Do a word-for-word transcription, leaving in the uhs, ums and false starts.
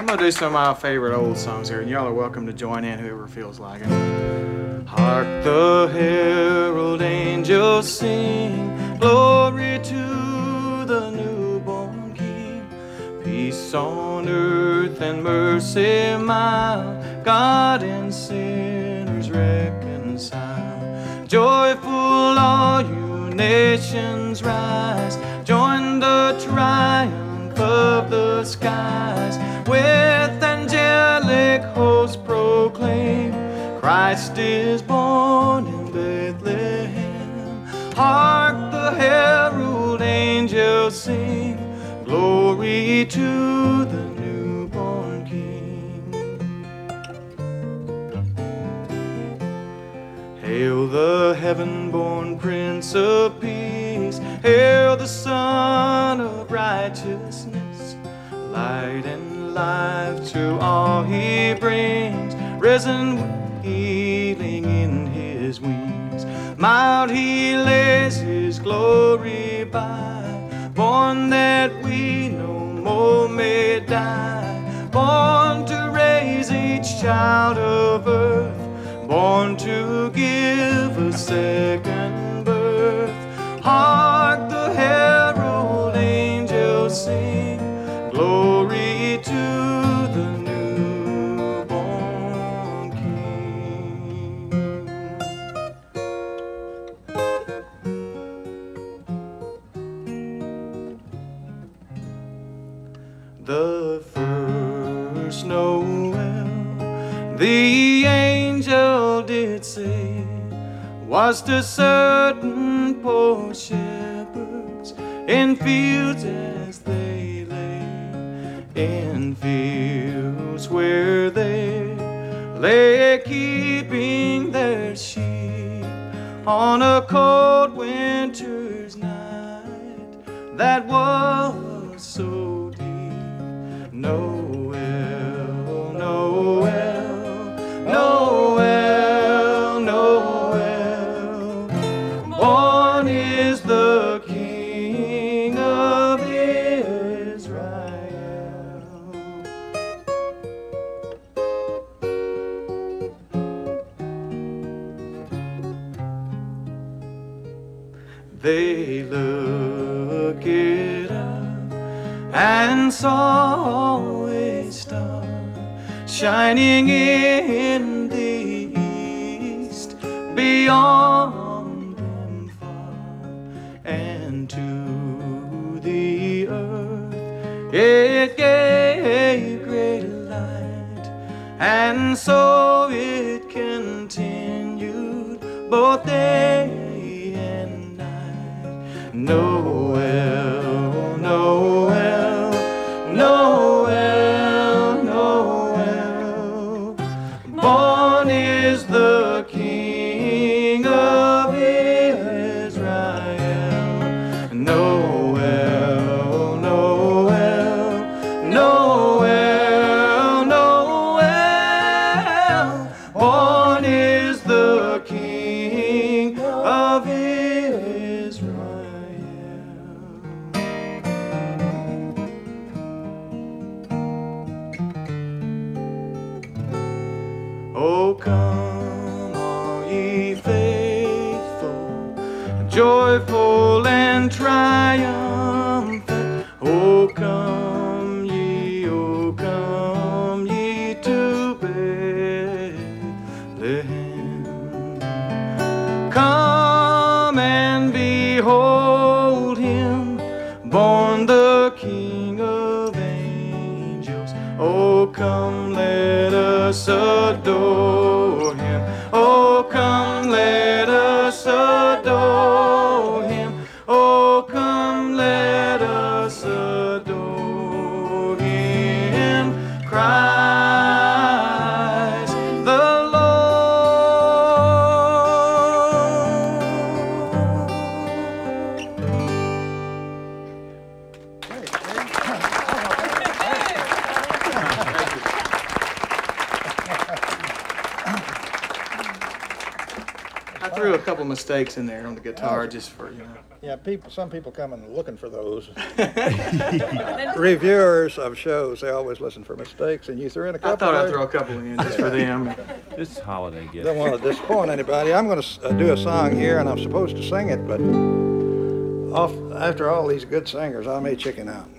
going to do some of my favorite old songs here, and y'all are welcome to join in, whoever feels like it. Hark the herald angels sing, glory to the newborn King. Peace on earth and mercy mild, God and sinners reconcile. Joyful all you nations rise, join the triumph of the skies. With angelic hosts proclaim, Christ is born in Bethlehem. Hark the herald angels sing, glory to the newborn King. Hail the heaven-born Prince of Peace, hail the Son of Righteousness. Light and life to all he brings, risen with healing in his wings. Mild he lays his glory by, born that we no more may die. Born to raise each child of earth, born to give a second birth. Hark the herald angels sing, glory to the newborn King. The first Noel, the angel did say, was to certain poor shepherds in fields as they lay, in fields where they lay keeping their sheep on a cold winter's night that was so deep. Noel, Noel, Noel, Noel, born is the King of Israel. They looked up and saw a star shining in the east, beyond them far, and to the earth it gave great light, and so it continued both day and night. Noel, Noel, Noel, Noel, born is the King of Israel. Noel, Noel, Noel, Noel, born is the King of Israel. Oh, come, all ye faithful, joyful and triumphant. Oh, come ye, oh, come ye to Bethlehem. Come and behold him, born the King of angels. Oh, come, let us adore him. Oh, come, let us adore him. Oh, come, let us adore him. Christ the threw a couple mistakes in there on the guitar just for, you know. Yeah, people. Some people come in looking for those. Reviewers of shows, they always listen for mistakes, and you threw in a couple. I thought I'd there. throw a couple in just for them. This holiday gift. Don't want to disappoint anybody. I'm going to uh, do a song here, and I'm supposed to sing it, but off, after all these good singers, I may chicken out.